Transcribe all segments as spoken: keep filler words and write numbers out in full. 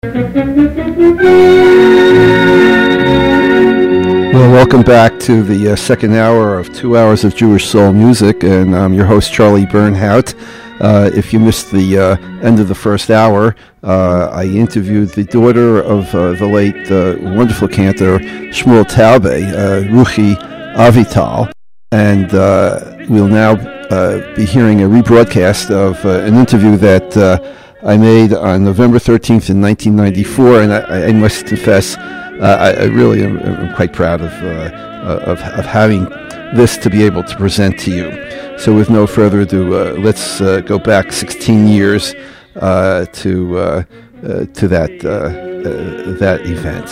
Well, welcome back to the uh, second hour of two hours of Jewish soul music, and I'm your host, Charlie Bernhout. Uh, if you missed the uh, end of the first hour, uh, I interviewed the daughter of uh, the late uh, wonderful cantor Shmuel Taube, uh, Ruchi Avital, and uh, we'll now uh, be hearing a rebroadcast of uh, an interview that uh, I made on November thirteenth in nineteen ninety-four, and I, I must confess, uh, I, I really am I'm quite proud of, uh, of of having this to be able to present to you. So with no further ado, uh, let's uh, go back sixteen years uh, to uh, uh, to that uh, uh, that event.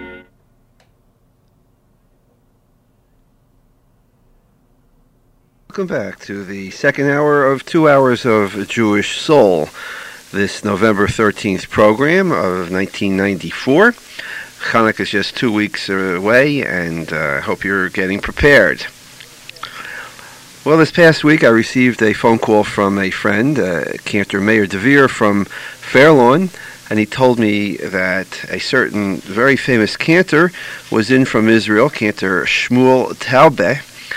Welcome back to the second hour of two hours of Jewish soul. This November thirteenth program of nineteen ninety-four. Hanukkah is just two weeks away, and I uh, hope you're getting prepared. Well, this past week I received a phone call from a friend, uh, Cantor Meir DeVere from Fairlawn, and he told me that a certain very famous cantor was in from Israel, Cantor Shmuel Taube,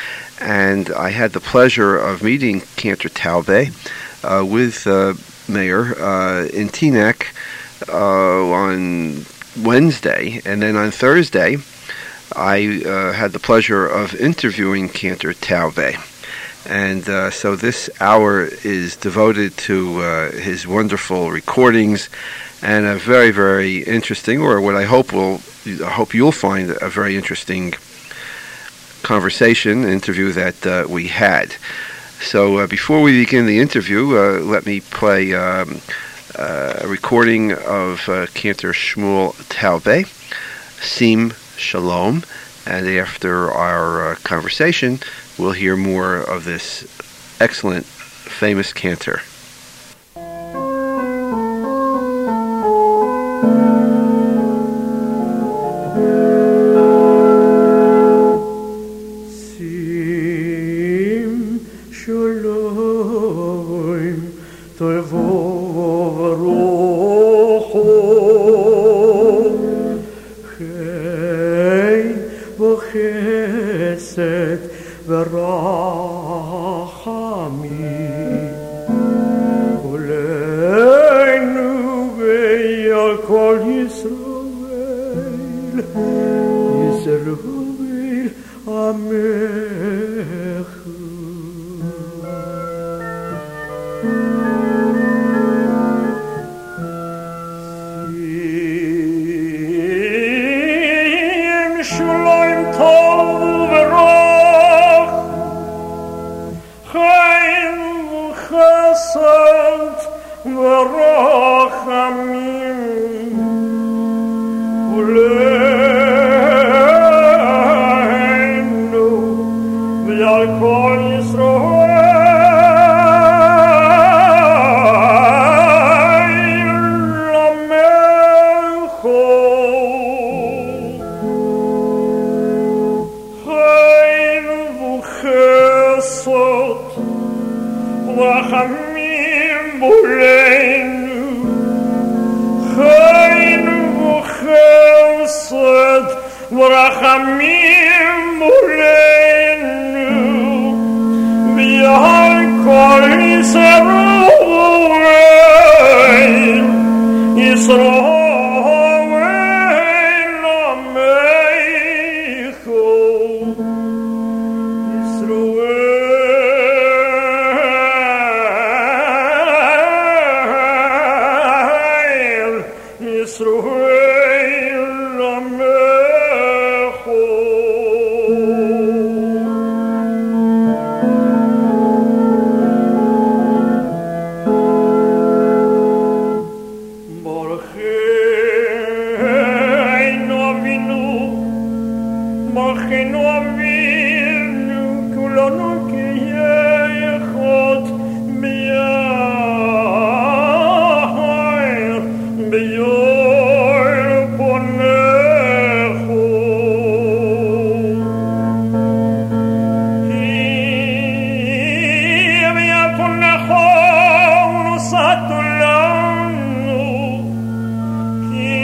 and I had the pleasure of meeting Cantor Taube uh, with uh, Mayor uh, in Teaneck uh, on Wednesday, and then on Thursday I uh, had the pleasure of interviewing Cantor Taube, and uh, so this hour is devoted to uh, his wonderful recordings and a very, very interesting, or what I hope will, I hope you'll find a very interesting conversation interview that uh, we had. So uh, before we begin the interview, uh, let me play um, uh, a recording of uh, Cantor Shmuel Taube, Sim Shalom, and after our uh, conversation, we'll hear more of this excellent, famous cantor. Ki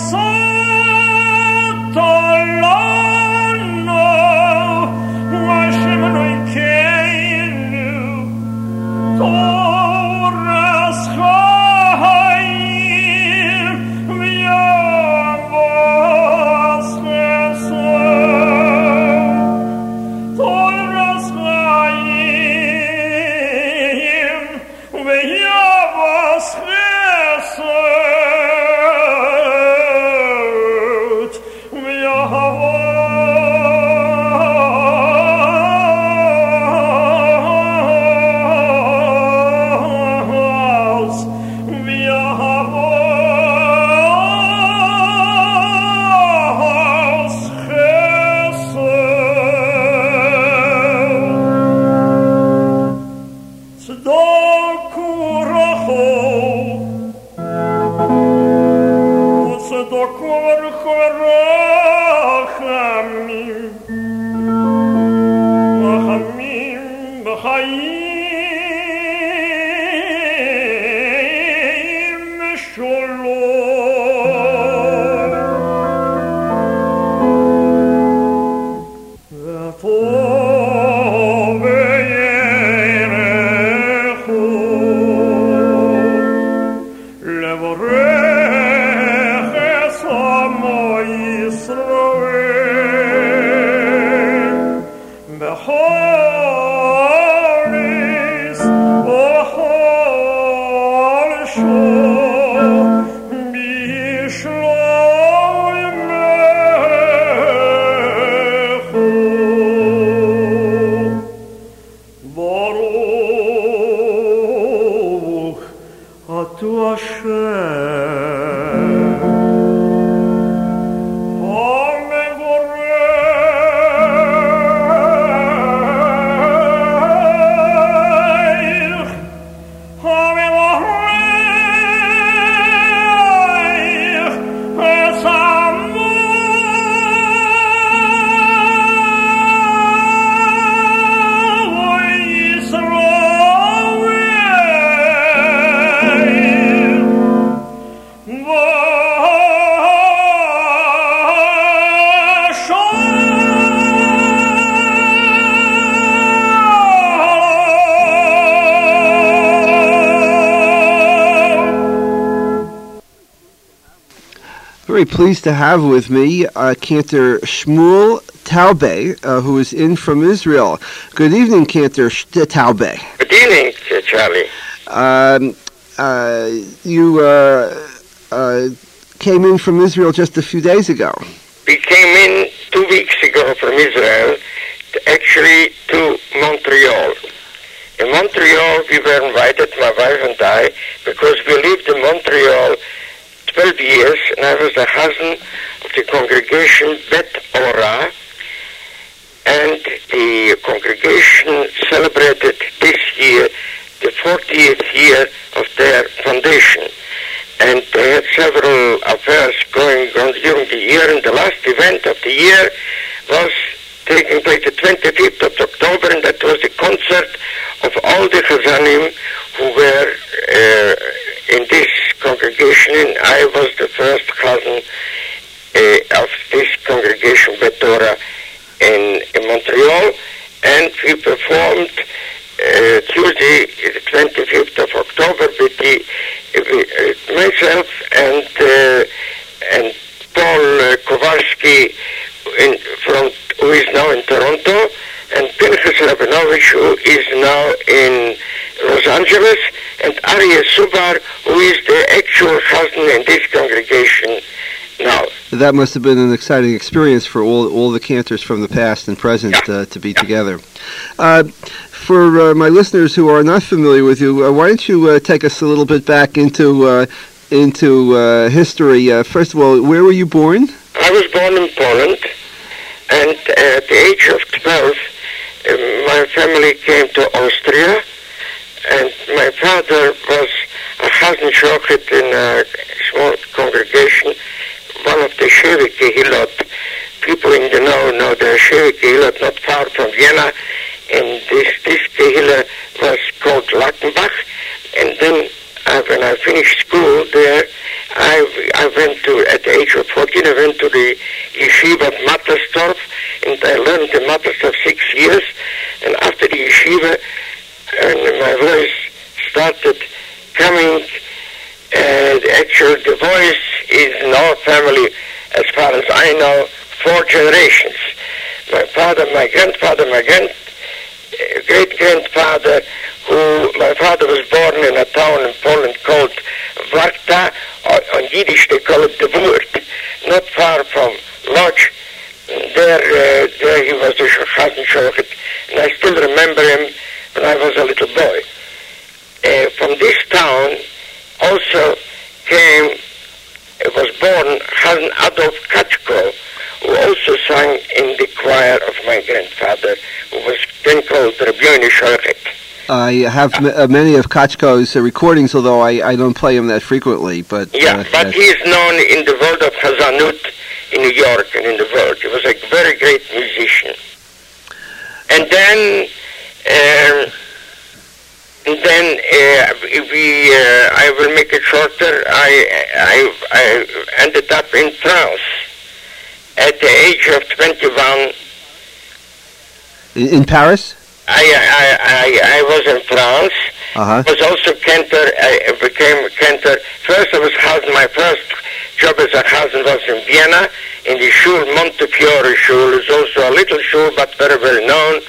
Very pleased to have with me uh, Cantor Shmuel Taube, uh, who is in from Israel. Good evening, Cantor Taube. Good evening, Charlie. Um, uh, you uh, uh, came in from Israel just a few days ago. We came in two weeks ago from Israel, to actually to Montreal. In Montreal, we were invited, my wife and I, because we lived in Montreal twelve years, and I was the husband of the congregation Bet Ora, and the congregation celebrated this year the fortieth year of their foundation. And they had several affairs going on during the year, and the last event of the year was taking place the twenty-fifth of October, and that was the concert of all the Chazanim who were uh, in this congregation, and I was the first Chazan uh, of this congregation, Betorah, in, in Montreal, and we performed uh, Tuesday, the twenty-fifth of October, with the, uh, myself and uh, and Paul uh, Kowalski, in, from, who is now in Toronto, and Pinchas Rabinovich, who is now in Los Angeles, and Aryeh Subar, who is the actual Chazan in this congregation now. That must have been an exciting experience for all all the cantors from the past and present yeah. uh, to be yeah. together. Uh, for uh, my listeners who are not familiar with you, uh, why don't you uh, take us a little bit back into uh, into uh, history? Uh, first of all, where were you born? I was born in Poland, and uh, at the age of twelve, uh, my family came to Austria, and my father was a Chazan Shochet in a small congregation, one of the Shevi Kehilot. People in the know know the Shevi Kehilot not far from Vienna, and this this Kehillah was called Lackenbach. And then uh, when I finished school there, I, I went to, at the age of fourteen, I went to the yeshiva of Mattersdorf, and I learned in Mattersdorf six years, and after the yeshiva, and my voice started coming, and actually the voice is in our family, as far as I know, four generations. My father, my grandfather, my grand, uh, great-grandfather, who, my father was born in a town in Poland called Warta, or on Yiddish they call it the Wurt, not far from Lodz. There, uh, there he was the Chazan Shochet, and I still remember him when I was a little boy. Uh, from this town also came, uh, was born Chazan Adolf Katschko, who also sang in the choir of my grandfather, who was then called Rabbi Yoni Shochet. I have m- uh, many of Kachko's uh, recordings, although I, I don't play them that frequently. But yeah, uh, but he is known in the world of Chazanut in New York and in the world. He was a very great musician. And then, um, and then uh, we, uh, I will make it shorter. I, I, I ended up in France at the age of twenty-one. in, in Paris. I, I, I, I was in France. Uh-huh. I was also cantor. I became a cantor. First I was Chazan. My first job as a Chazan was in Vienna, in the Schule, Montefiore Schule. It's also a little schule, but very well known.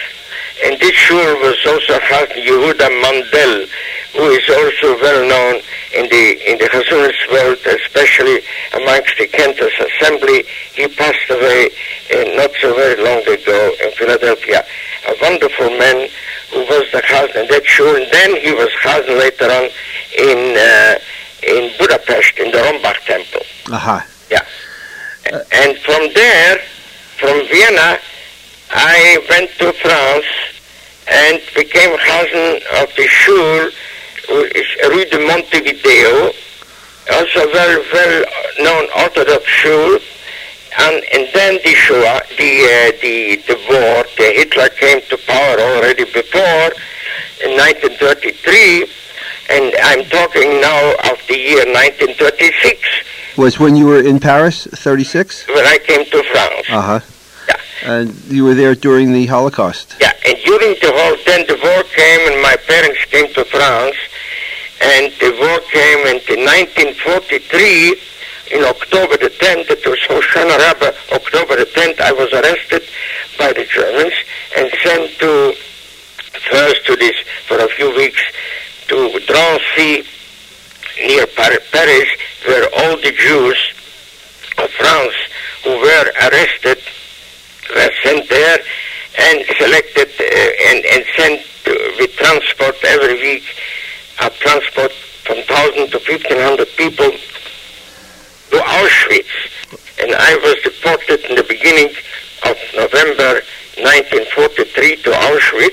And this schule was also Chazan Yehuda Mandel, who is also well known in the in the Chazunis world, especially amongst the Cantors Assembly. He passed away uh, not so very long ago in Philadelphia. A wonderful man who was the Chazan in that shul, and then he was Chazan later on in uh, in Budapest in the Rombach Temple. Uh-huh. Yeah. Uh, and from there, from Vienna, I went to France and became Chazan of the shul, which is Rue de Montevideo, also very well-known Orthodox shul. And, and then the Shoah, the, uh, the, the war, the Hitler came to power already before, in nineteen thirty-three, and I'm talking now of the year nineteen thirty-six. Was when you were in Paris, thirty-six? When I came to France. Uh-huh. Yeah. And you were there during the Holocaust. Yeah, and during the whole, then the war came, and my parents came to France, and the war came in nineteen forty-three, in October the tenth, it was Hoshana Rabbah, October the tenth, I was arrested by the Germans and sent to, first to this, for a few weeks, to Drancy, near Paris, where all the Jews of France who were arrested were sent there and selected uh, and, and sent to, with transport every week, a transport from one thousand to fifteen hundred people to Auschwitz. And I was deported in the beginning of November nineteen forty-three to Auschwitz,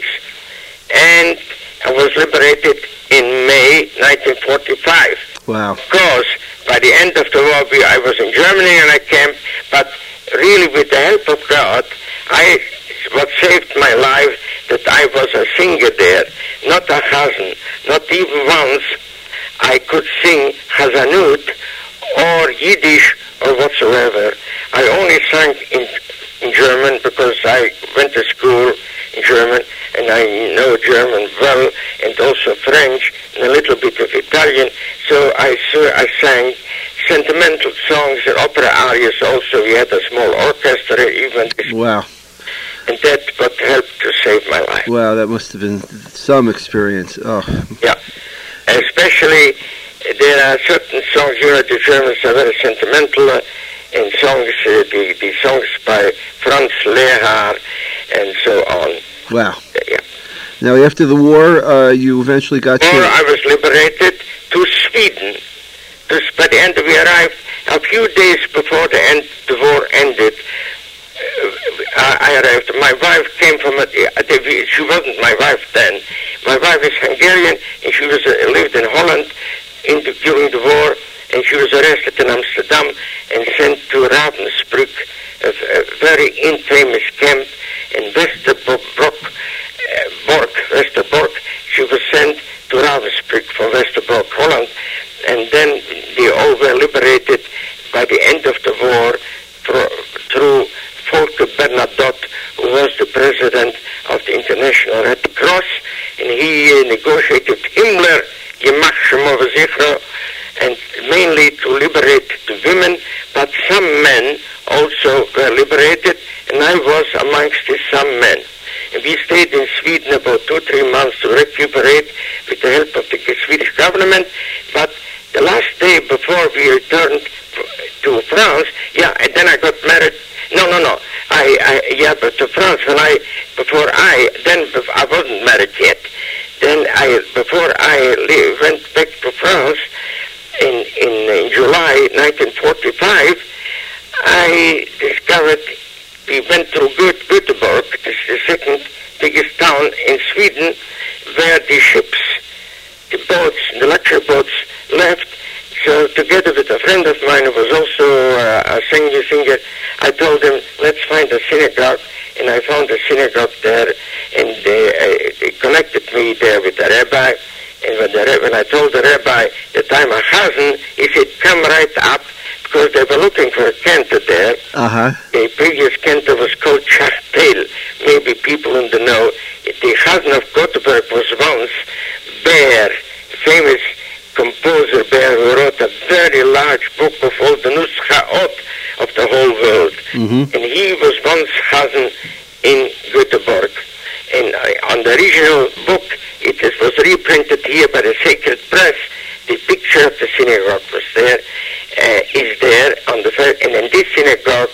and I was liberated in May nineteen forty-five. Wow. Of course, by the end of the war, we, I was in Germany in a camp, but really with the help of God, I, what saved my life, that I was a singer there, not a Chazan. Not even once I could sing Chazanut or Yiddish or whatsoever. I only sang in, in German because I went to school in German and I know German well, and also French and a little bit of Italian. So I, so I sang sentimental songs and opera arias also. We had a small orchestra even. Wow. And that's what helped to save my life. Wow, that must have been some experience. Oh. Yeah. Especially, there are certain songs, you know, the Germans are very sentimental, uh, and songs, uh, the, the songs by Franz Lehar, and so on. Wow. Uh, yeah. Now, after the war, uh, you eventually got Or to... I was liberated to Sweden. To, by the end, we arrived a few days before the end, the war ended. Uh, I arrived. My wife came from a, she wasn't my wife then. My wife is Hungarian, and she was uh, lived in Holland in the, during the war, and she was arrested in Amsterdam and sent to Ravensbrück, a, a very infamous camp in Westerbork, uh, Bork, Westerbork. She was sent to Ravensbrück from Westerbork, Holland, and then they all were liberated by the end of the war through Volker Bernadotte, who was the president of the International Red Cross, and he uh, negotiated Himmler, Yemach Shemo V'Zichro, and mainly to liberate the women, but some men also were liberated, and I was amongst these some men. And we stayed in Sweden about two, three months to recuperate with the help of the Swedish government, but the last day before we returned to France, yeah, and then I got married. No, no, no. I, I, yeah, but to France, when I, before I, then I wasn't married yet. Then I, before I leave, went back to France in, in, in July nineteen forty-five, I discovered, we went through Göteborg, this is the second biggest town in Sweden, where the ships, the boats, the luxury boats left. So together with a friend of mine who was also uh, a singer, singer, I told him, let's find a synagogue, and I found a synagogue there, and they, uh, they connected me there with the rabbi, and when, the, when I told the rabbi that I'm a chazan, he said, come right up, because they were looking for a cantor there. Uh-huh. The previous cantor was called Chachtel. Maybe people in the know. The chazan of Göteborg was once Bear, famous composer Bear, who wrote a very large book of all the Nuschaot of the whole world. Mm-hmm. And he was once chazan in Göteborg. And uh, on the original book, it is, was reprinted here by the Sacred Press. The picture of the synagogue was there, uh, is there on the first, and in this synagogue,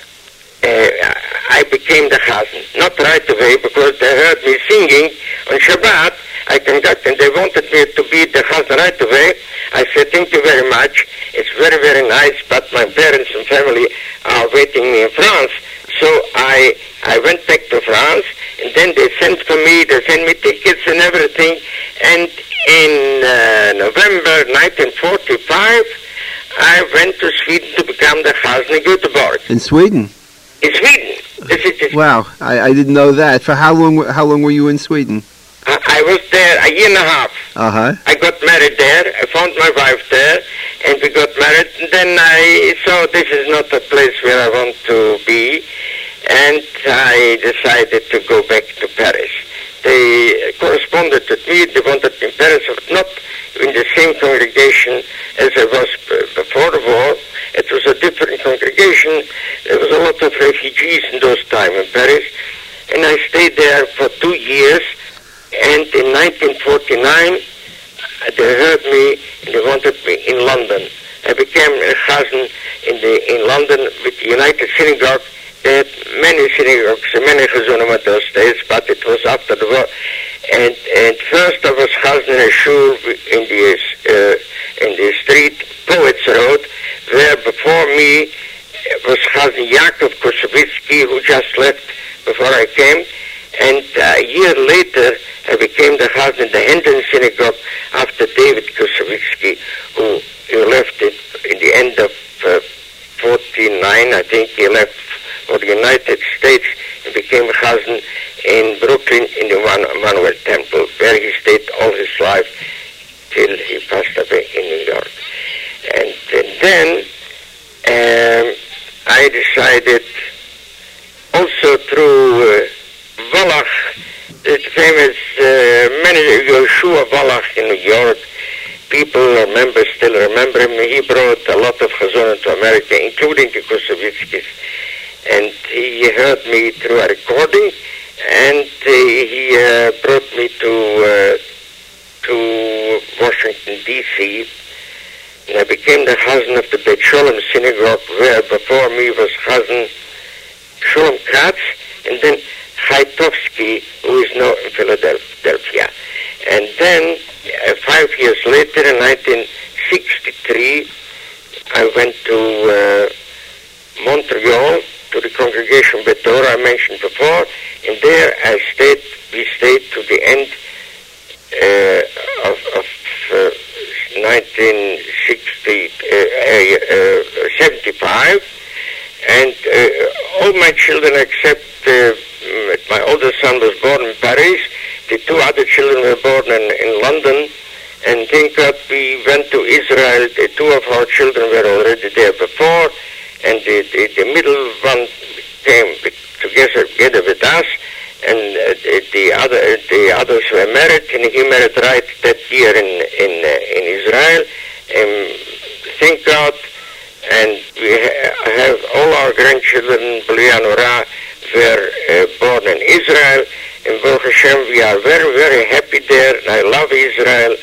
uh, I became the chazan. Not right away, because they heard me singing on Shabbat. I conducted, and they wanted me to be the chazan right away. I said, thank you very much. It's very, very nice, but my parents and family are waiting me in France. So I I went back to France, and then they sent for me, they sent me tickets and everything. And in uh, November nineteen forty-five, I went to Sweden to become the chazan in Göteborg. In Sweden? In Sweden. This is, this Wow, I, I didn't know that. For how long? How long were you in Sweden? I, I was there a year and a half. Uh huh. I got married there. I found my wife there, and we got married. And then I saw this is not a place where I want to be, and I decided to go back to Paris. They corresponded with me. They wanted me in Paris, but not in the same congregation as I was before the war. It was a different congregation. There was a lot of refugees in those times in Paris, and I stayed there for two years. And in nineteen forty-nine, they heard me and they wanted me in London. I became a chazan in the in London with the United Synagogue. They had many synagogues, many chazanim at those days, but it was after the war. And and first I was chazan in a shul in the uh, in the street Poets Road, where before me was chazan Yaakov Kosovitsky, who just left before I came. And a year later, I became the chazan in the Hendon Synagogue after David Kosovitsky, who, who left it in the end of uh, forty-nine. I think he left for the United States and became a chazan in Brooklyn in the Manuel Temple, where he stayed all his life till he passed away in New York. And, and then um, I decided also through... Uh, Wallach, the famous uh, manager Yoshua Wallach in New York, people remember, still remember him. He brought a lot of chazanim to America, including the Kosovitskis. And he heard me through a recording, and uh, he uh, brought me to uh, to Washington, D C, and I became the chazan of the Beit Sholem Synagogue, where before me was chazan Sholem Katz, and then Chaitovsky, who is now in Philadelphia. And then, uh, five years later, in nineteen sixty-three, I went to uh, Montreal, to the congregation Betorah I mentioned before, and there I stayed, we stayed to the end uh, of, of uh, nineteen seventy-five, and uh, all my children except uh, my oldest son was born in Paris. The two other children were born in, in London, And thank God we went to Israel. The two of our children were already there before, and the, the, the middle one came together, together with us, and uh, the, the other the others were married, and he married right that year in in uh, in Israel. And thank God, and we ha- have all our grandchildren, B'li Hanura, were uh, born in Israel. And Baruch Hashem, we are very, very happy there. And I love Israel.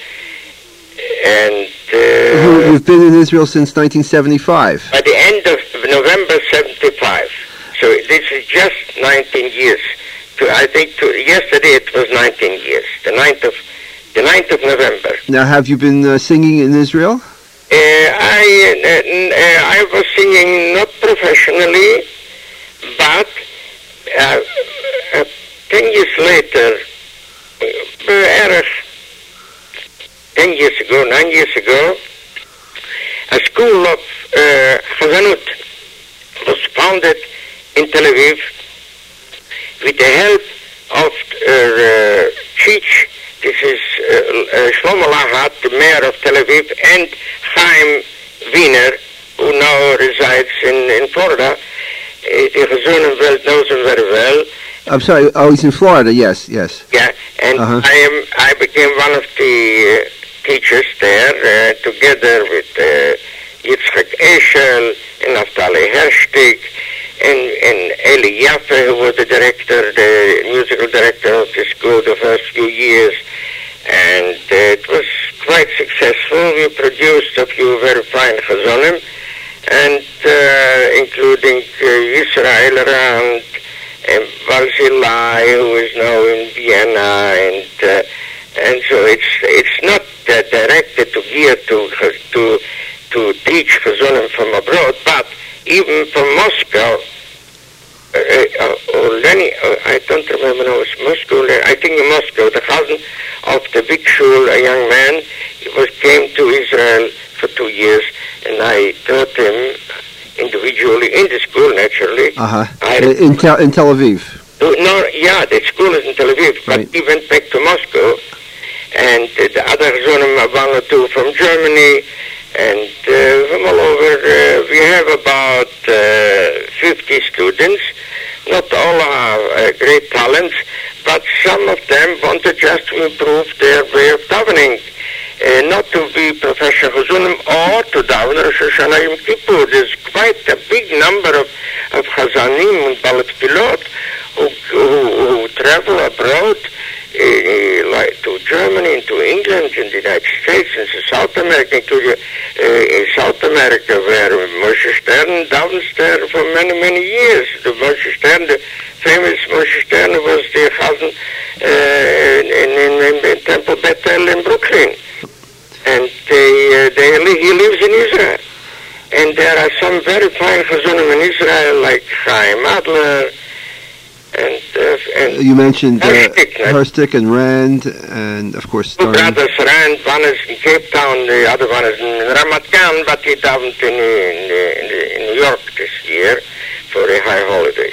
And uh, you've been in Israel since nineteen seventy-five. By the end of November seventy-five. So this is just nineteen years. To, I think to, yesterday it was nineteen years. The ninth of the ninth of November. Now, have you been uh, singing in Israel? Uh, I uh, uh, I was singing not professionally, but uh, uh, ten years later, uh, ten years ago, nine years ago, a school of uh, Chazanut was founded in Tel Aviv with the help of uh, Chich. This is uh, uh, Shlomo Lahat, the mayor of Tel Aviv, and Chaim Wiener, who now resides in, in Florida. Uh, the Chazunim Welt knows him very well. I'm sorry. Oh, he's in Florida. Yes, yes. Yeah, and uh-huh. I am. I became one of the uh, teachers there, uh, together with uh, Yitzchak Eshel and Naftali Herstig and, and Eli Yaffe, who was the director, the musical director of the school the first few years. And uh, it was quite successful. We produced a few very fine chazonim, and uh, including uh, Yisrael around, and Barzilai, who is now in Vienna, and uh, and so it's it's not uh, directed to gear to to to teach chazonim from abroad, but even from Moscow. Uh, uh, or Lenny, uh, I don't remember now, it was Moscow, I think in Moscow, the cousin of the big shul, a young man, he was came to Israel for two years, and I taught him individually in the school, naturally. Uh-huh. I, in, Tel, in Tel Aviv? No, yeah, the school is in Tel Aviv, but right. he went back to Moscow, and uh, the other zonim, one or two from Germany, and uh, from all over. Uh, we have about uh, fifty students. Not all are uh, great talents, but some of them wanted just to improve their way of davening. Uh, not to be professional chazunim or to daven Rosh Hashanah Yom Kippur. There's quite a big number of, of chazanim and balat pilot who, who, who travel abroad, uh, like to Germany, and to England, and the United States, and to South America, including uh, in South America, where Moshe Stern davens there for many, many years. The Moshe Stern, the famous Moshe Stern, was the chazan uh, in, in, in, in Temple Bethel in Brooklyn. And they, uh, they, he lives in Israel. And there are some very fine chazunim in Israel, like Chaim Adler, and, uh, and you mentioned uh, Herstik, Herstik and Rand, and of course two brothers, Rand, one is in Cape Town, the other one is in Ramat Gan, but he davened in, in, in, in New York this year for the high holidays.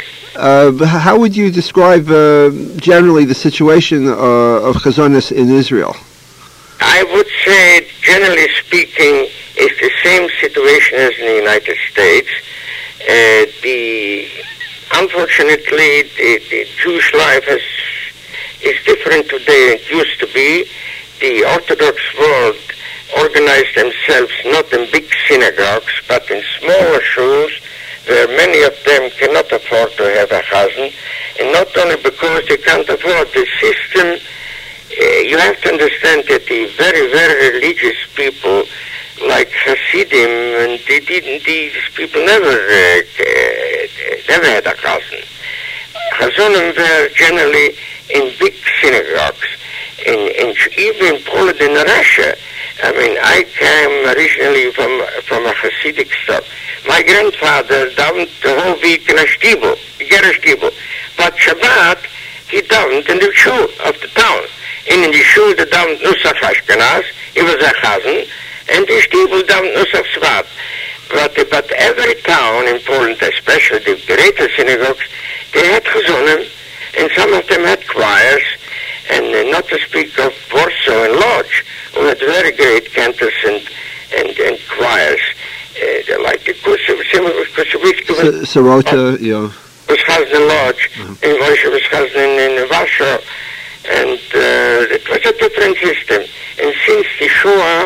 Uh, how would you describe uh, generally the situation uh, of chazonis in Israel? I would say, generally speaking, it's the same situation as in the United States. Uh, the unfortunately, the, the Jewish life has, is different today than it used to be. The Orthodox world organized themselves not in big synagogues, but in smaller shuls, where many of them cannot afford to have a chazan, and not only because they can't afford the system. Uh, you have to understand that the very, very religious people, like Hasidim, and they didn't, these people never, uh, uh, never had a chazan. Chazanim were generally in big synagogues, in, in, even in Poland and Russia. I mean, I came originally from from a Hasidic stock. My grandfather davened the whole week in a shtibel, a shtibel, but Shabbat he davened in the shul of the town. And in the shul, the davened Nusach Ashkenaz, he was a chazan, and the shtibel davened Nusach Svat. But, but every town in Poland, especially the greater synagogues, they had chazonim, and some of them had choirs, and uh, not to speak of Warsaw and Lodz, who had very great cantors and, and, and choirs. Uh, like the Kusavitsky. Sirota, yeah. Was Chazan Lodge, Uh-huh. and Moshe was Chazan in Warsaw. And uh, it was a different system. And since the Shoah,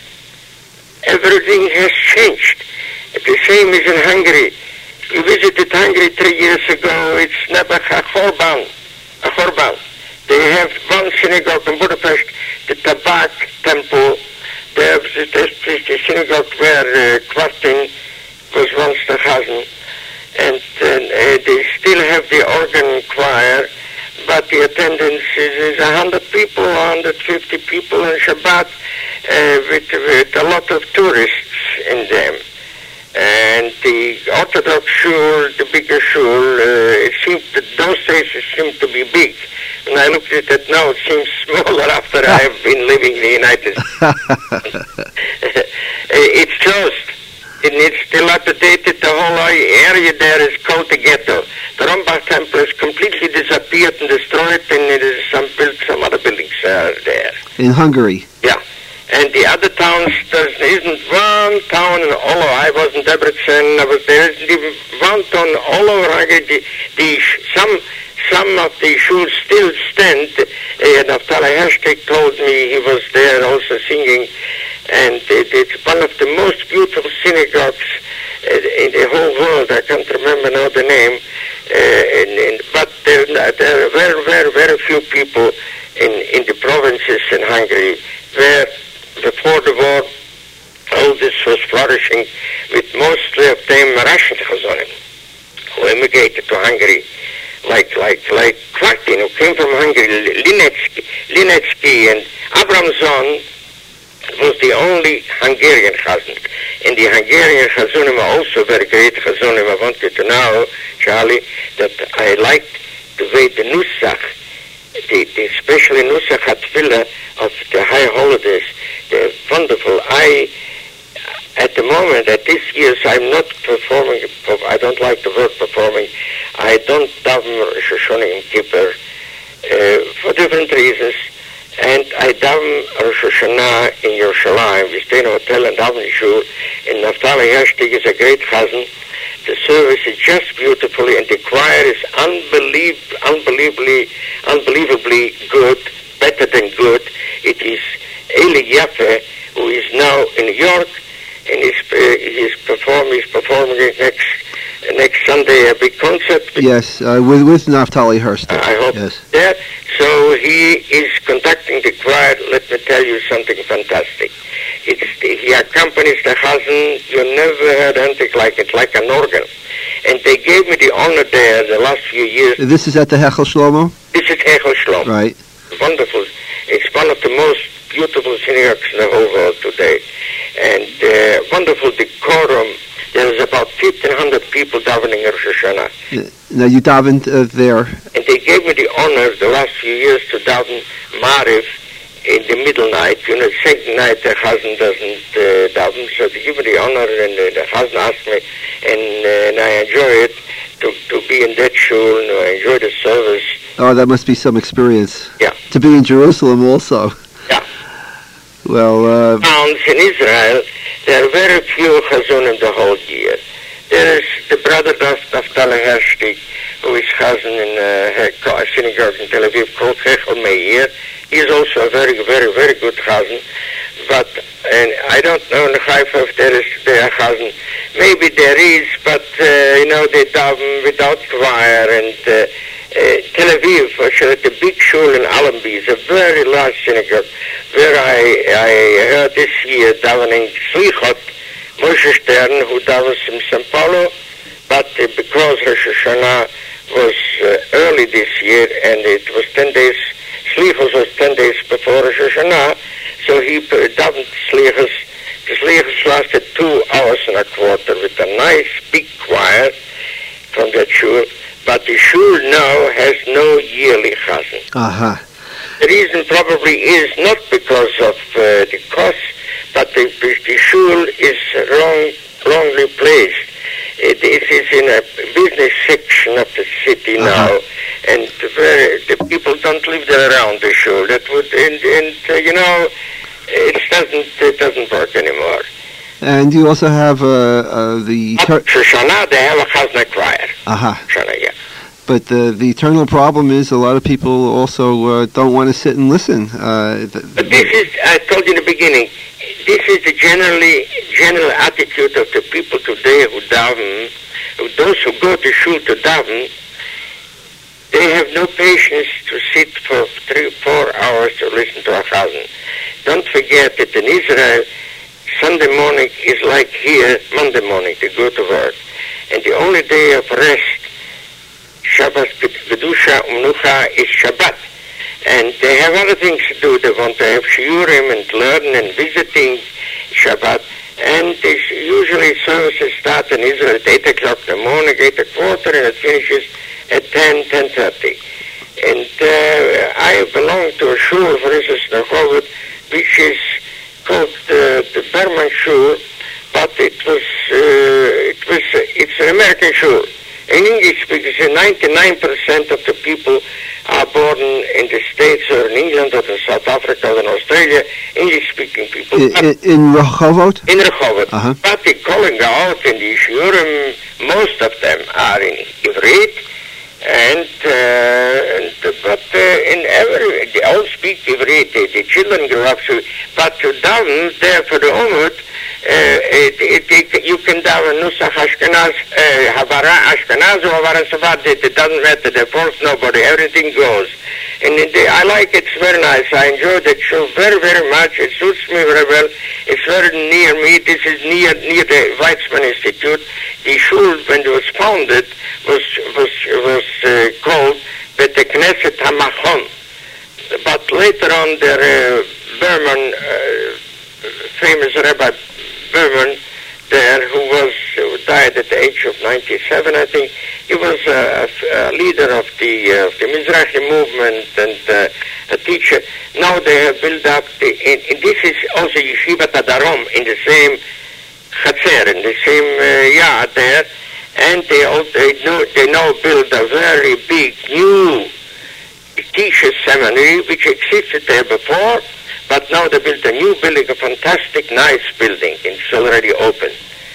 everything has changed. The same is in Hungary. We visited Hungary three years ago. It's never a Chorban. A Chorban. They have one synagogue in Budapest, the Tabak Temple. There's the synagogue where uh, Kvartin was once the Chazan. And uh, they still have the organ choir, but the attendance is, is one hundred people, one hundred fifty people on Shabbat, uh, with, with a lot of tourists in them. And the Orthodox shul, the bigger shul, uh, it seemed that those days it seemed to be big. When I looked at it now, it seems smaller after I've been living in the United States. It's closed. It needs dilapidated. The whole area there is called the ghetto. The Rombach Temple is completely disappeared and destroyed, and it is some built some other buildings uh, there. In Hungary. Yeah. And the other towns, there isn't one town in all over. I was in Debrecen. I was there. Isn't even one town all over Hungary. The, the, some some of the shuls still stand. Uh, Naftali Hashtag told me he was there also singing. And it, it's one of the most beautiful synagogues uh, in the whole world. I can't remember now the name. Uh, and, and, but there, there are very, very, very few people in, in the provinces in Hungary where before the war all this was flourishing, with mostly of them Russian Chazonim who emigrated to Hungary, like like like Kvartin, who came from Hungary, Linetsky, Linetsky and Abramson was the only Hungarian Chazan. And the Hungarian Chazunim are also very great Chazunim. I want you to know, Charlie, that I liked the way the Nusach, the, the especially Nusach Hatfilah of the high holidays, they're wonderful. I, at the moment, at this year's, I'm not performing, I don't like the word performing, I don't daven Rosh Hashanah and Kippur uh, for different reasons. And I daven Rosh Hashanah in Yerushalayim. We stay in a hotel and daven shul. And Naftali Hashtag is a great chazan. The service is just beautifully, and the choir is unbelievably, unbelievably, unbelievably good, better than good. It is Eli Yaffe, who is now in New York, and he's, uh, he's, perform, he's performing it next next Sunday, a big concert. Yes, uh, with with Naftali Hurst. Uh, I hope. Yes. Yeah. So he is conducting the choir. Let me tell you something fantastic. It's the, he accompanies the Chazan. You never heard anything like it, like an organ. And they gave me the honor there the last few years. This is at the Hechel Shlomo? This is Hechel Shlomo. Right. Wonderful. It's one of the most beautiful synagogues in the whole world today. And uh, wonderful decorum. There's about fifteen hundred people davening Rosh Hashanah. Now you davened uh, there. And they gave me the honor the last few years to daven Mariv in the middle night. You know, the second night the Chazan doesn't uh, daven, so they give me the honor, and uh, the Chazan asked me, and, uh, and I enjoy it to, to be in that shul, and I enjoy the service. Oh, that must be some experience. Yeah. To be in Jerusalem also. Yeah. Well, uh... Towns in Israel, there are very few Chazunim the whole year. There is the brother Naftali Hershtig, who is Chazan in uh, a synagogue in Tel Aviv called Hechel Meir. He is also a very, very, very good Chazan. But, and I don't know in Haifa if there is there Chazan. Maybe there is, but, uh, you know, they daven without choir. And uh, uh, Tel Aviv, actually, the big shul in Allenby is a very large synagogue, where I, I heard this year davening Slichot, Moshe Stern, who davens in Saint Paulo, but uh, because Rosh Hashanah was uh, early this year, and it was ten days, Slichos was ten days before Rosh Hashanah, so he uh, davened Slichos. The Slichos lasted two hours and a quarter with a nice big choir from that shul, but the shul now has no yearly chazan. Uh-huh. The reason probably is not because of uh, the cost, but the, the shul is wrong, wrongly placed. It, it is in a business section of the city uh-huh. now, and very, the people don't live there around the shul. That would, and, and uh, you know, it doesn't it doesn't work anymore. And you also have uh, uh, the... Ter- Shoshana, they have a Chazna choir. Uh-huh. Shoshana, yeah. But the the eternal problem is a lot of people also uh, don't want to sit and listen. Uh, th- but this is, I told you in the beginning, this is the generally general attitude of the people today who daven, who, those who go to shul to daven. They have no patience to sit for three, four hours to listen to a chazan. Don't forget that in Israel, Sunday morning is like here, Monday morning, to go to work. And the only day of rest, Shabbat, Kedusha, Umnucha, is Shabbat. And they have other things to do. They want to have shiurim and learn and visiting Shabbat. And they usually services start in Israel at eight o'clock in the morning, eight a quarter, and it finishes at ten, ten thirty. And uh, I belong to a shul, for instance, Rehovot, which is called uh, the Berman Shul, but it was, uh, it was, uh, it's an American shul. In English speakers, ninety-nine percent of the people are born in the States or in England or in South Africa or in Australia, English-speaking people. In, in, in Rehovot? In Rehovot. Uh-huh. But the calling out in the Shiurim, most of them are in Ivrit, and, uh, and but uh, in every, they all speak Ivrit, the, the children grow up, so, but to daven there for the Umut, Uh, it, it, it, you can daven Nusach Ashkenaz, uh, Havara Ashkenaz or Havara Savad. It, it doesn't matter. They force nobody. Everything goes. And it, I like it. It's very nice. I enjoy that show very, very much. It suits me very well. It's very near me. This is near near the Weizmann Institute. The shul, when it was founded, was was was uh, called Bet Knesset HaMachon. But later on, the uh, Berman, uh, famous Rabbi Berman there, who was who died at the age of ninety-seven, I think. He was uh, a leader of the uh, of the Mizrahi movement and uh, a teacher. Now they have built up the. And, and this is also Yeshivat Hadarom in the same Chatzer, in the same uh, yard there, and they all, they know they now build a very big new teacher seminary which existed there before. But now they built a new building, a fantastic, nice building, and it's already open.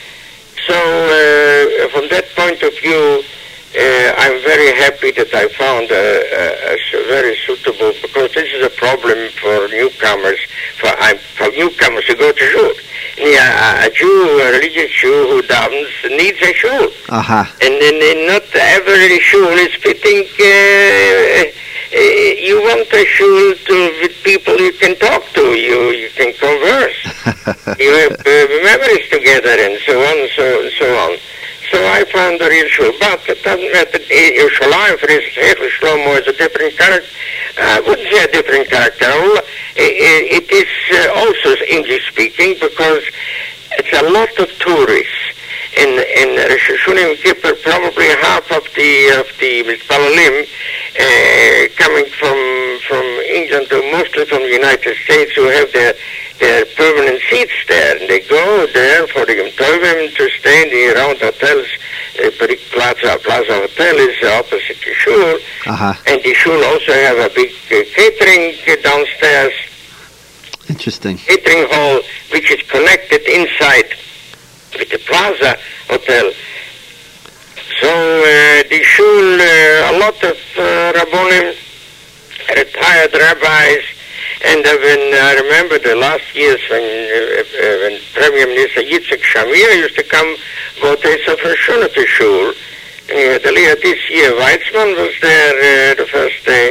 So uh, from that point of view, uh, I'm very happy that I found a, a, a very suitable, because this is a problem for newcomers, for, um, for newcomers to go to shul. Yeah, a Jew, a religious Jew who davens needs a shul. Uh-huh. And, and, and not every shul is fitting. Uh, Uh, you want a shul to, with people you can talk to, you you can converse, you have uh, memories together, and so on, so so on. So I found a real shul, but it doesn't matter. Yerushalayim, for instance, Heichel Shlomo is a different character. I wouldn't say a different character. It is uh, also English speaking, because it's a lot of tourists. In in Rosh Hashanah and Kippur, probably half of the of the Mitzvalalim uh, coming from from England, or mostly from the United States, who have their their permanent seats there, and they go there for the Yom Tovim to stay in the round hotels. Uh, Brick Plaza Plaza Hotel is opposite the shul, uh-huh. and the shul also have a big uh, catering downstairs. Interesting. Catering hall, which is connected inside with the Plaza Hotel. So uh, the shul, uh, a lot of uh, Rabbonim, retired rabbis, and uh, when I remember the last years when uh, uh, when Premier Minister Yitzhak Shamir used to come go to Sefer Shona to shul, and he had earlier this year Weizmann was there uh, the first day.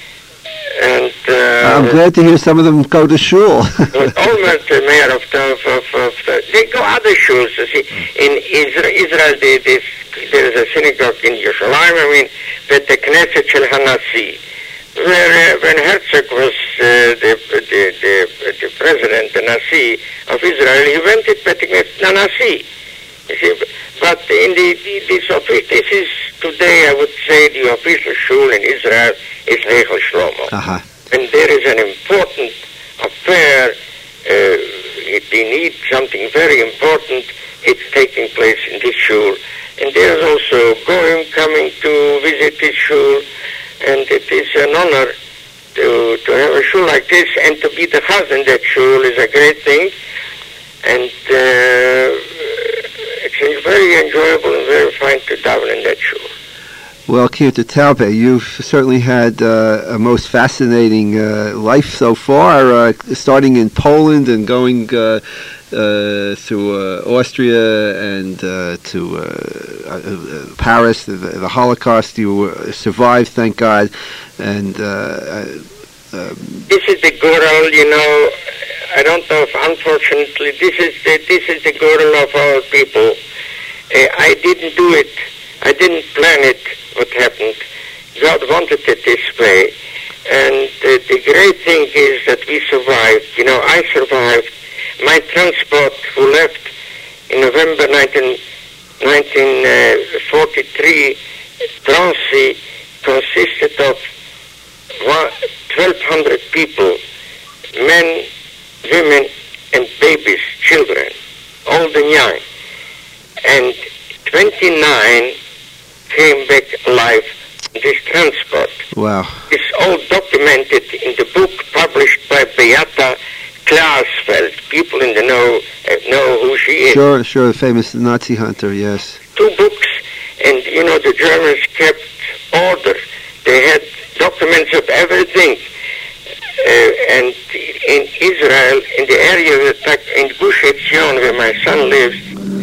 And uh, I'm glad to hear some of them go to shul. Almost the mayor of the, of, of the, they go other shuls. You see, in Israel, Israel they, they, there is a synagogue in Yerushalayim. I mean, Bet Knesset Shel Hanasi, where uh, when Herzog was uh, the, the the the president, the Nasi of Israel, he went to Bet Knesset Hanasi. You see, but in the, the this office, this is today, I would say, the official shul in Israel is Heichel Shlomo. Uh-huh. And there is an important affair, uh, if they need something very important, it's taking place in this shul. And there's also going, coming to visit this shul, and it is an honor to to, to have a shul like this and to be the chaz in that shul is a great thing. And uh, it's very enjoyable and very fine to daven in that shul. Well, Kirta Taube, you've certainly had uh, a most fascinating uh, life so far, uh, starting in Poland and going uh, uh, through uh, Austria and uh, to uh, uh, Paris, the, the Holocaust. You uh, survived, thank God. And uh, uh, um, this is the goral, you know. I don't know if, unfortunately, this is the, this is the goral of our people. Uh, I didn't do it. I didn't plan it, what happened. God wanted it this way. And uh, the great thing is that we survived. You know, I survived. My transport, who left in November nineteen forty-three, Drancy, consisted of twelve hundred people, men, women, and babies, children, old and young. And twenty-nine came back alive in this transport. Wow. It's all documented in the book published by Beata Klaasfeld. People in the know uh, know who she is. Sure, sure, the famous Nazi hunter, yes. Two books, and you know, the Germans kept order. They had documents of everything. Uh, and in Israel, in the area, in Gush Etzion, where my son lives,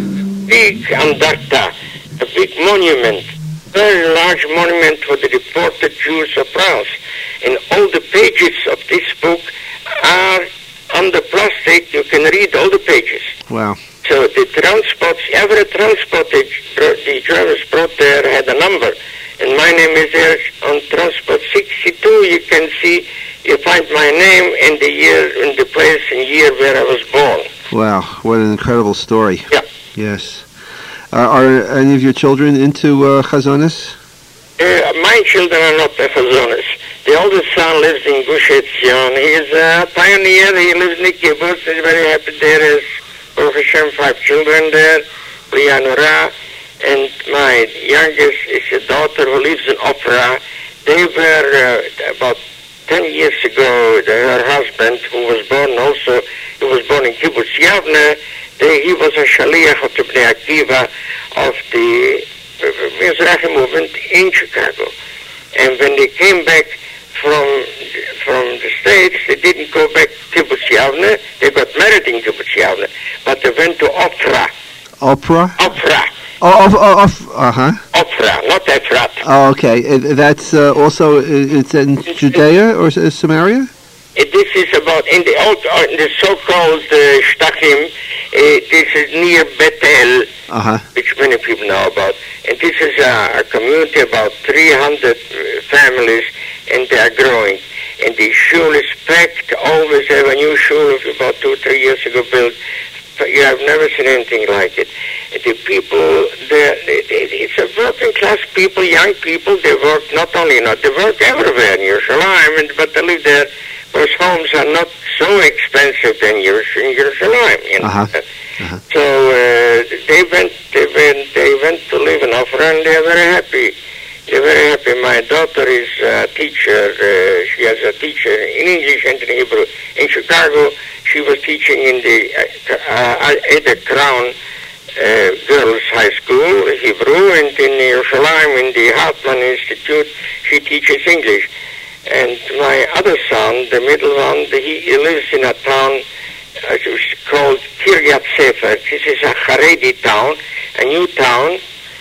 big andakta, a big monument, very large monument for the deported Jews of France. And all the pages of this book are on the plastic. You can read all the pages. Wow. So the transports, every transport the, the Germans brought there had a number. And my name is there on transport sixty-two. You can see, you find my name in the year, in the place and year where I was born. Wow, what an incredible story. Yeah. Yes. Uh, are any of your children into uh, Chazonis? Uh, my children are not the Chazonis. The oldest son lives in Gush Etzion. He is a pioneer. He lives in the kibbutz. He's very happy there. There's, Baruch Hashem, five children there, Brianura. And my youngest is a daughter who lives in Opera. They were, uh, about ten years ago, the, her husband, who was born also, he was born in Kibbutz Yavne. They, he was a shaliach of the Bnei Akiva of the Mizrahi movement in Chicago. And when they came back from from the States, they didn't go back to Kibbutz Yavne. They got married in Kibbutz Yavne, but they went to Opera. Opera? Opera. Oh, oh, oh, uh-huh. Opera, not Efrat. Oh, okay. Uh, that's uh, also, uh, it's in Judea or uh, Samaria? Uh, this is about, in the old, uh, in the so-called uh, Shtachim, uh, this is near Bethel, uh-huh. which many people know about. And this is a, a community about three hundred families, and they are growing. And the shul is packed, always have a new shul about two, three years ago built. You have never seen anything like it. The people, they, they, it's a working class people, young people. They work not only, not they work everywhere in Yerushalayim, but they live there. Those homes are not so expensive than in Yerushalayim. You know? Uh-huh. Uh-huh. So uh, they went, they went, they went to live in Ofra, and they're very happy. They're very happy. My daughter is a teacher. Uh, she has a teacher in English and in Hebrew in Chicago. She was teaching in the uh, Eder Crown uh, Girls High School, Hebrew, and in Yerushalayim, in the Hartman Institute, she teaches English. And my other son, the middle one, he, he lives in a town uh, called Kiryat Sefer. This is a Haredi town, a new town.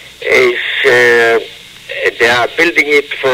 Is uh, they are building it for,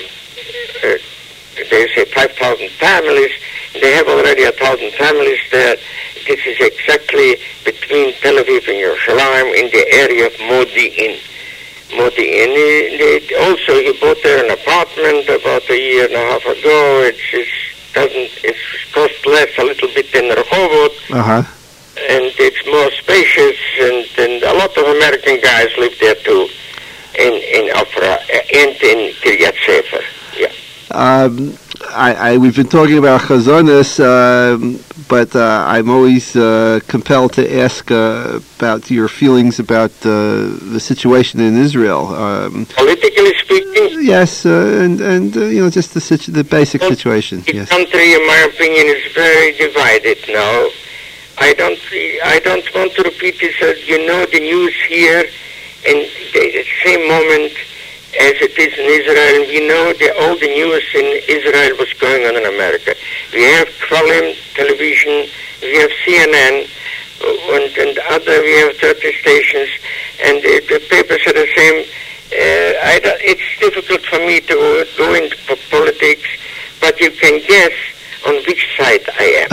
uh, uh, they say, five thousand families. They have already a thousand families there. This is exactly between Tel Aviv and Yerushalayim in the area of Modi'in. Modi'in. He, also, he bought there an apartment about a year and a half ago. It's, it's doesn't it's cost less a little bit than Rehovot, uh-huh. and it's more spacious. And, and a lot of American guys live there too, in in Ofra and in Kiryat Sefer. Yeah. Um, I, I we've been talking about Chazonis, um, but uh, I'm always uh, compelled to ask uh, about your feelings about uh, the situation in Israel. Um, Politically speaking, yes, uh, and and uh, you know just the situ- the basic well, situation. the Yes. country, in my opinion, is very divided now. I don't I don't want to repeat this. As you know, the news here, and at the same moment as it is in Israel, we know that all the news in Israel was going on in America. We have Kvalim television, we have C N N, and, and other, we have thirty stations, and the, the papers are the same. Uh, I don't, it's difficult for me to go into politics, but you can guess on which side I am.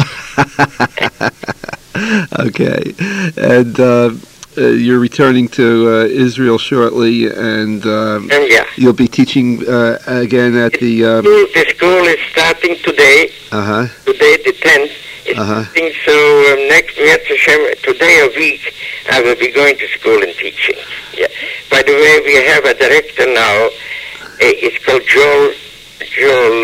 Okay, and uh, uh, you're returning to uh, Israel shortly, and, um, and yeah. you'll be teaching uh, again at the. Um, the school is starting today. uh huh. Today, the tenth. It's Uh-huh. starting, so um, next today a week, I will be going to school and teaching. Yeah. By the way, we have a director now. Uh, it's called Joel. Joel.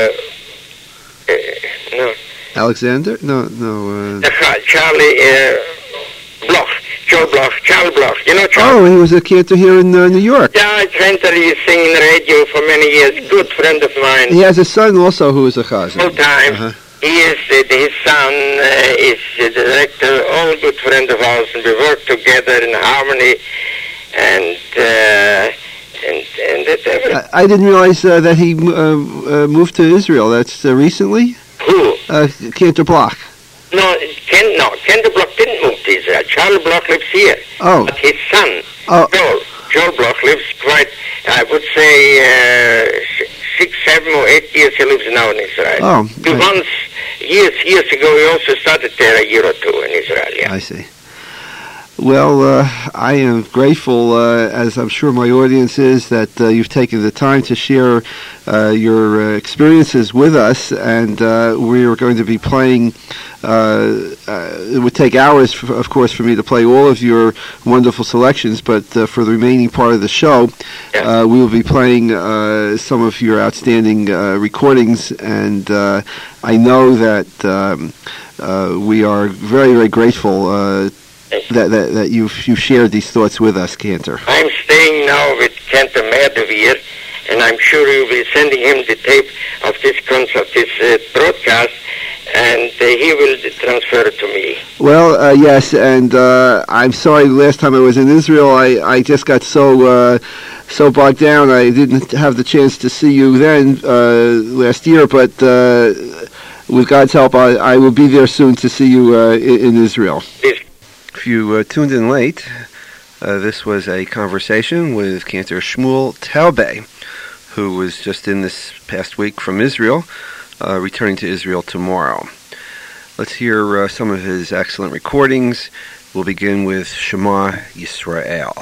Uh, uh, no. Alexander? No, no. Uh... Uh, Charlie uh, Bloch. Joel Bloch. Charles Bloch. You know Charles? Oh, he was a cantor here in uh, New York. Yeah, cantor. He's singing radio for many years. Good friend of mine. He has a son also who is a chazan. Full time. Uh-huh. He is, uh, his son uh, is the director, all good friend of ours, and we work together in harmony, and uh, and and that everything. I, I didn't realize uh, that he uh, uh, moved to Israel. That's uh, recently? Who? Uh, Cantor Bloch. No, Ken, no, Ken Bloch didn't move to Israel. Charles Bloch lives here. Oh. But his son, Oh. Joel, Joel Bloch lives quite, I would say, uh, six, seven or eight years he lives now in Israel. Oh. He I, once, years, years ago, he also started there a year or two in Israel, yeah. I see. Well, uh, I am grateful, uh, as I'm sure my audience is, that uh, you've taken the time to share uh, your uh, experiences with us, and uh, we are going to be playing. Uh, uh, it would take hours, for, of course, for me to play all of your wonderful selections, but uh, for the remaining part of the show, uh, we will be playing uh, some of your outstanding uh, recordings, and uh, I know that um, uh, we are very, very grateful uh, That, that that you've you shared these thoughts with us, Cantor. I'm staying now with Cantor Merdevere, and I'm sure you'll be sending him the tape of this concert, this uh, broadcast, and uh, he will transfer it to me. Well, uh, yes, and uh, I'm sorry. Last time I was in Israel, I, I just got so uh, so bogged down. I didn't have the chance to see you then uh, last year, but uh, with God's help, I, I will be there soon to see you uh, in, in Israel. This If you uh, tuned in late, uh, this was a conversation with Cantor Shmuel Taube, who was just in this past week from Israel, uh, returning to Israel tomorrow. Let's hear uh, some of his excellent recordings. We'll begin with Shema Yisrael.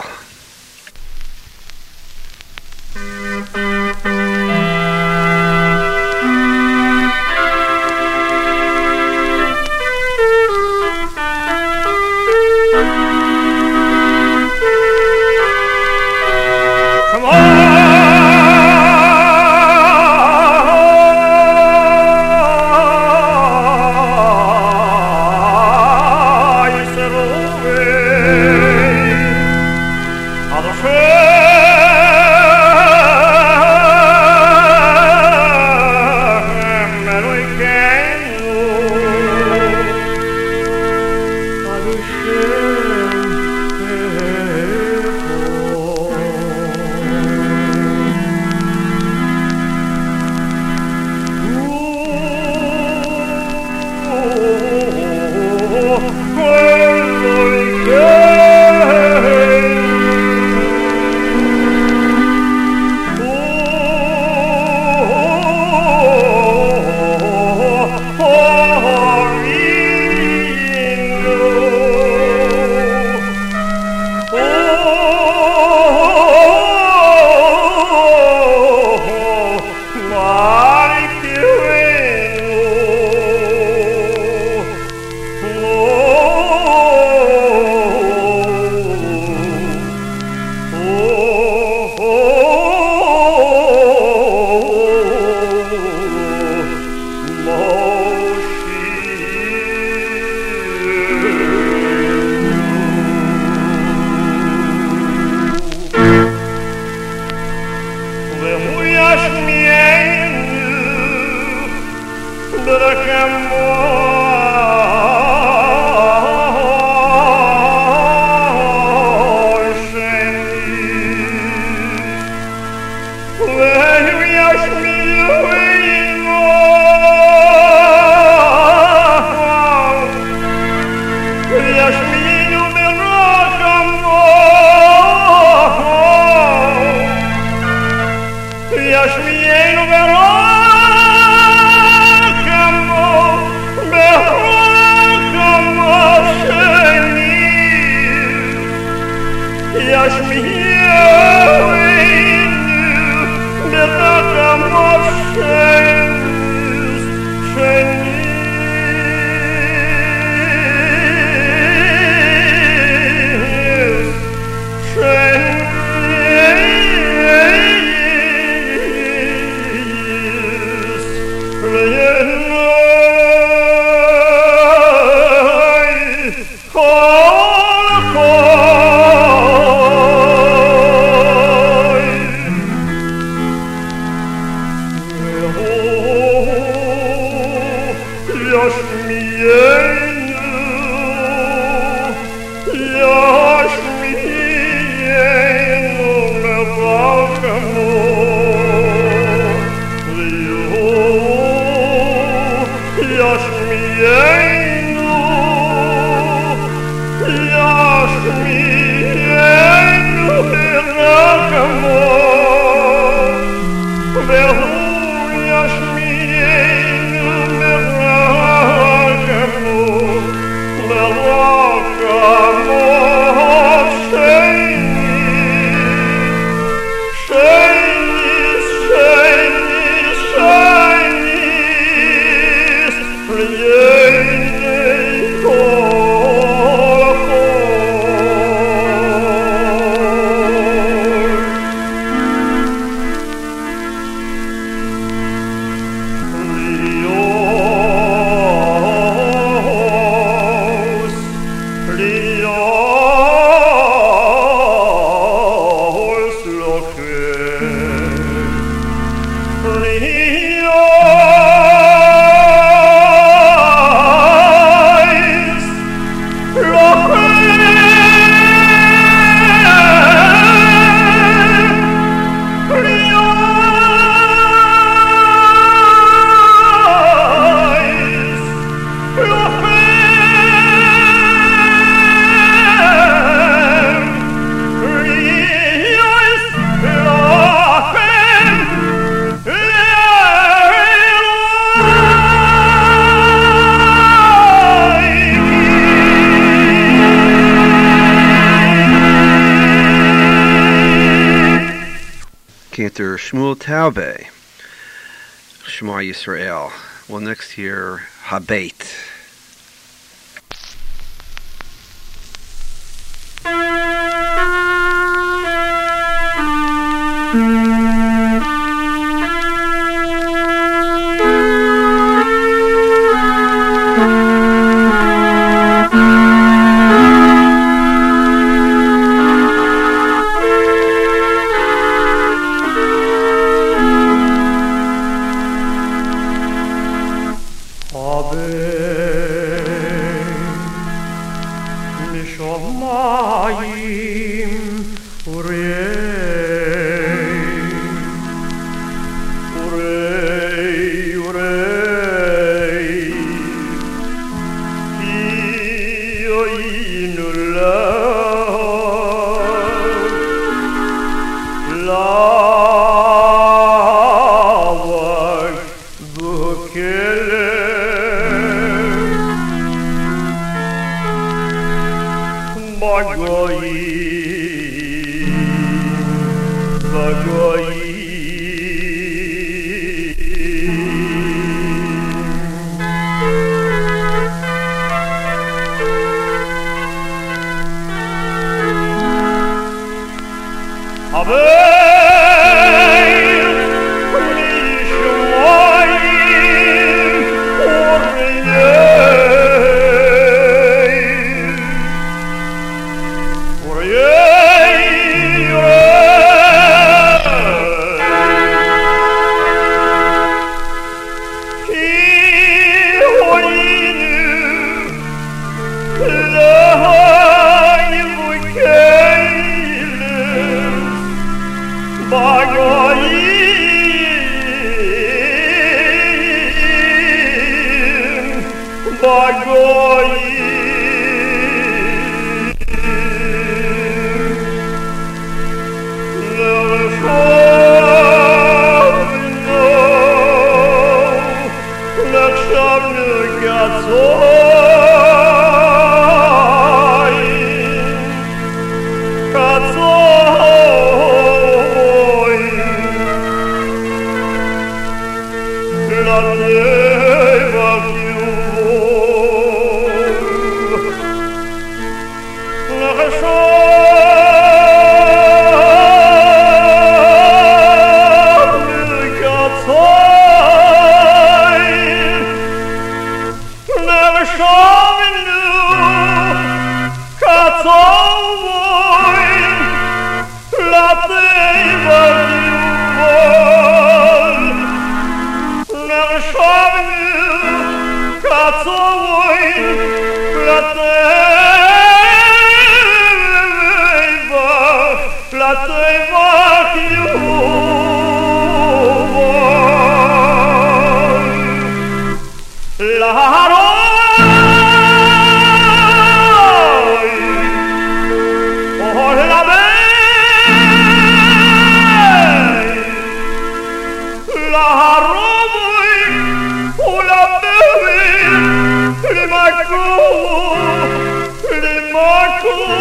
Cantor Shmuel Taube, Shema Yisrael. Well, next here, Habeit.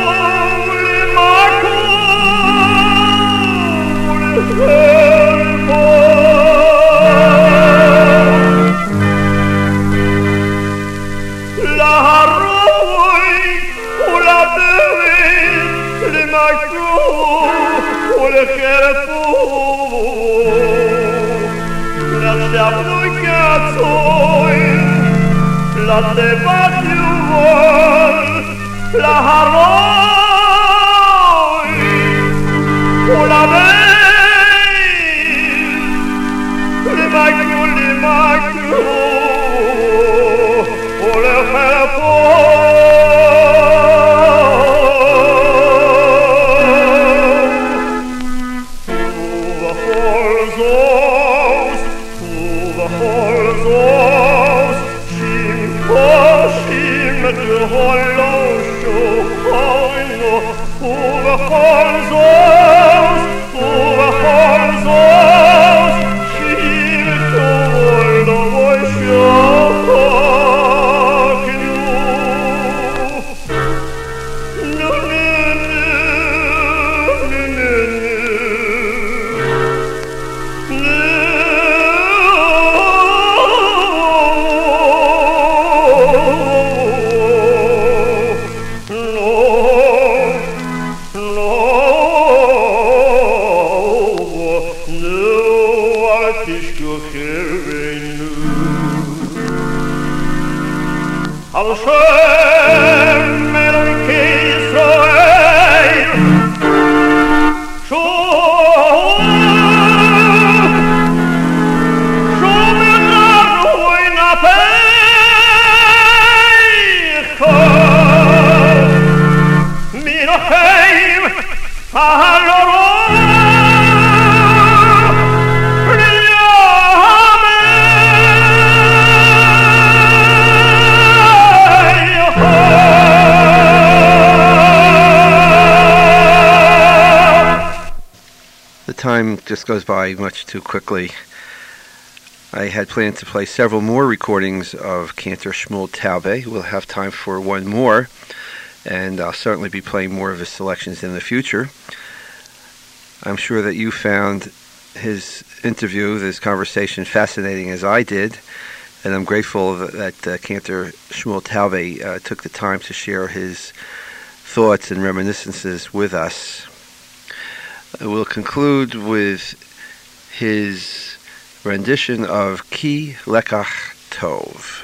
La tevat yuvol, la haroi, la veil, le macu, le macu, le helpo. Uva holzos, uva holzos, Med hollo shoyno uva holzos uva holzos shil to hollo voy shoknu no no no no Hashem Eloke Yisrael Shom Shom Etaru Einapecha Minochem Haloro Time just goes by much too quickly. I had planned to play several more recordings of Cantor Shmuel Taube. We'll have time for one more, and I'll certainly be playing more of his selections in the future. I'm sure that you found his interview, this conversation, fascinating as I did, and I'm grateful that, that uh, Cantor Shmuel Taube uh, took the time to share his thoughts and reminiscences with us. We'll conclude with his rendition of Ki Lekach Tov.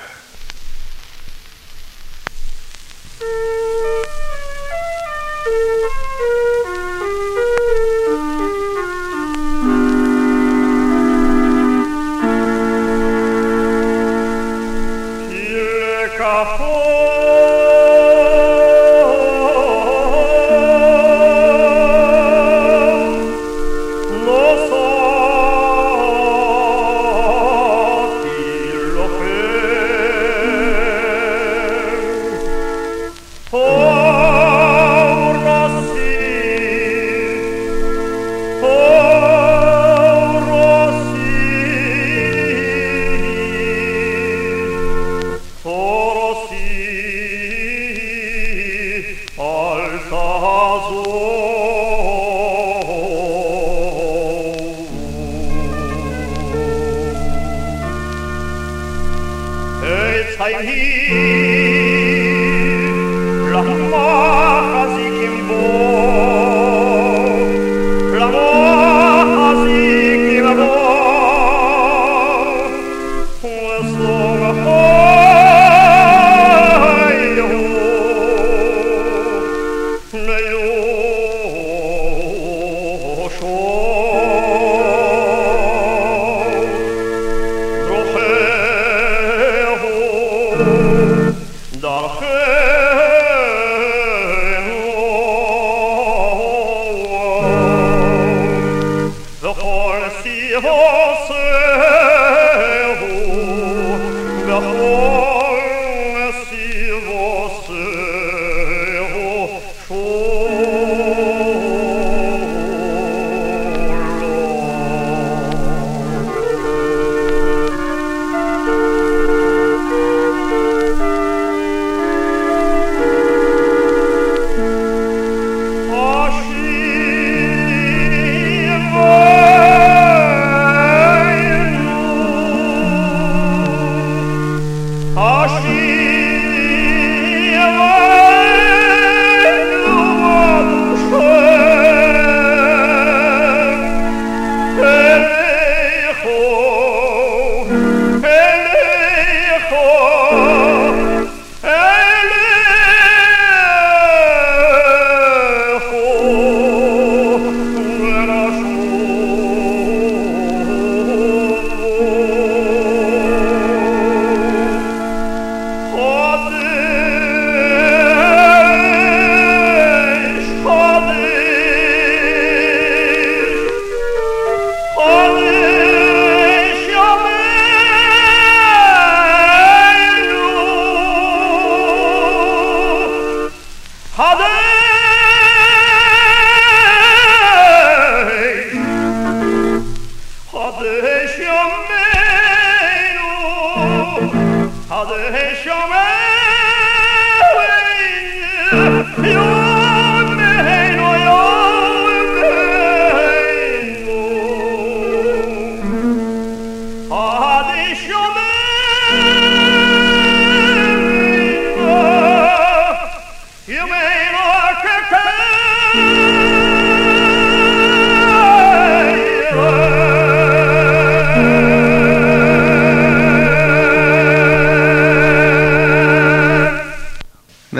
Ki Lekach Tov May you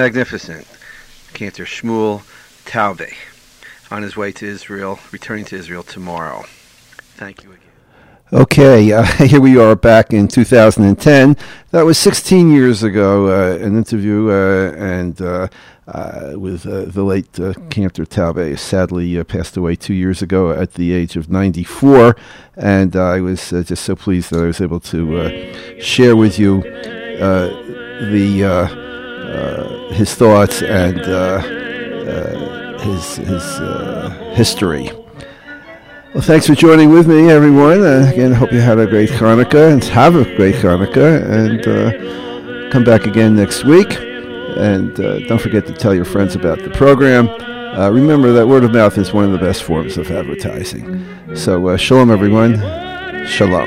magnificent Cantor Shmuel Taube on his way to Israel, returning to Israel tomorrow. Thank you again. Okay, uh, here we are back in two thousand ten. That was sixteen years ago, uh, an interview uh, and uh, uh, with uh, the late uh, Cantor Taube. Sadly uh, passed away two years ago at the age of ninety-four, and uh, I was uh, just so pleased that I was able to uh, share with you uh, the uh, uh, his thoughts and uh, uh, his, his uh, history. Well, thanks for joining with me, everyone. Uh, again, I hope you had a great Hanukkah and have a great Hanukkah. And uh, come back again next week. And uh, don't forget to tell your friends about the program. Uh, remember that word of mouth is one of the best forms of advertising. So, uh, shalom, everyone. Shalom.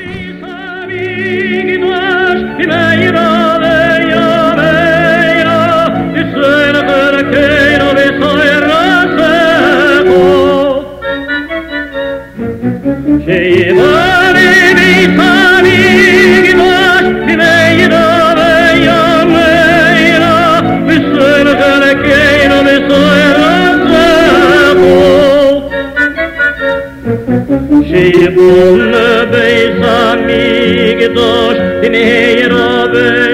Sheyvare meitani gidosh b'meira v'yameira v'soyer chalkeinu v'soyer atzemo Sheyvare meitani gidosh b'meira